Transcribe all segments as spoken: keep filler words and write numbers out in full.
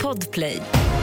Podplay.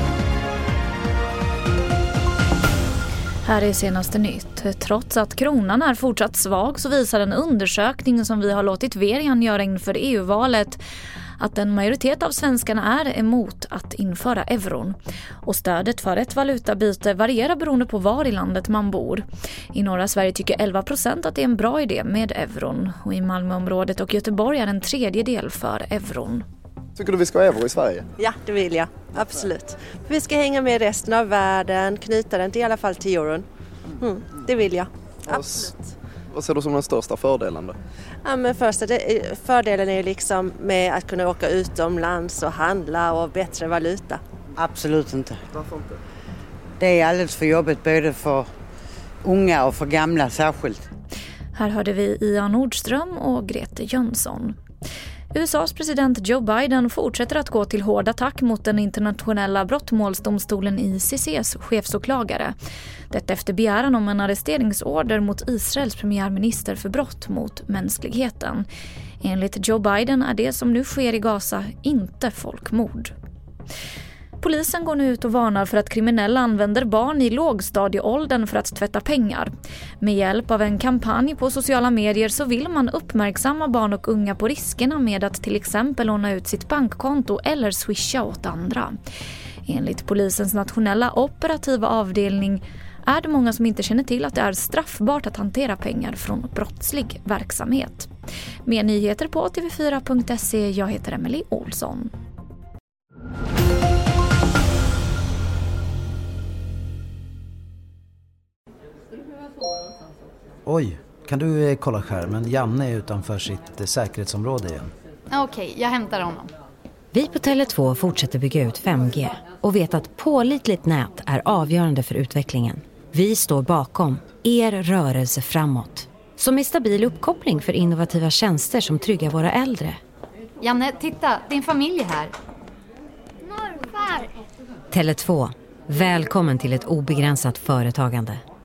Här är senaste nytt. Trots att kronan är fortsatt svag så visar en undersökning som vi har låtit Verian göra inför E U-valet att en majoritet av svenskarna är emot att införa euron. Och stödet för ett valutabyte varierar beroende på var i landet man bor. I norra Sverige tycker elva procent att det är en bra idé med euron. Och i Malmöområdet och Göteborg är en tredjedel för euron. Tycker du vi ska ha euro i Sverige? Ja, det vill jag. Absolut. Vi ska hänga med resten av världen, knyta den till i alla fall till euron. Mm, det vill jag. Absolut. Vad ser du som den största fördelen då? Ja, men första, det, fördelen är ju liksom med att kunna åka utomlands och handla och bättre valuta. Absolut inte. Varför inte? Det är alldeles för jobbigt både för unga och för gamla särskilt. Här hörde vi Ian Nordström och Grete Jönsson. U S A:s president Joe Biden fortsätter att gå till hård attack mot den internationella brottmålsdomstolen I C C:s chefsåklagare. Detta efter begäran om en arresteringsorder mot Israels premiärminister för brott mot mänskligheten. Enligt Joe Biden är det som nu sker i Gaza inte folkmord. Polisen går nu ut och varnar för att kriminella använder barn i lågstadieåldern för att tvätta pengar. Med hjälp av en kampanj på sociala medier så vill man uppmärksamma barn och unga på riskerna med att till exempel låna ut sitt bankkonto eller swisha åt andra. Enligt polisens nationella operativa avdelning är det många som inte känner till att det är straffbart att hantera pengar från brottslig verksamhet. Mer nyheter på T V fyra punkt se. Jag heter Emily Olsson. Oj, kan du eh, kolla skärmen? Janne är utanför sitt eh, säkerhetsområde igen. Okej, okay, jag hämtar honom. Vi på Tele två fortsätter bygga ut fem G och vet att pålitligt nät är avgörande för utvecklingen. Vi står bakom er rörelse framåt. Som är stabil uppkoppling för innovativa tjänster som tryggar våra äldre. Janne, titta, din familj är här. Tele två, välkommen till ett obegränsat företagande.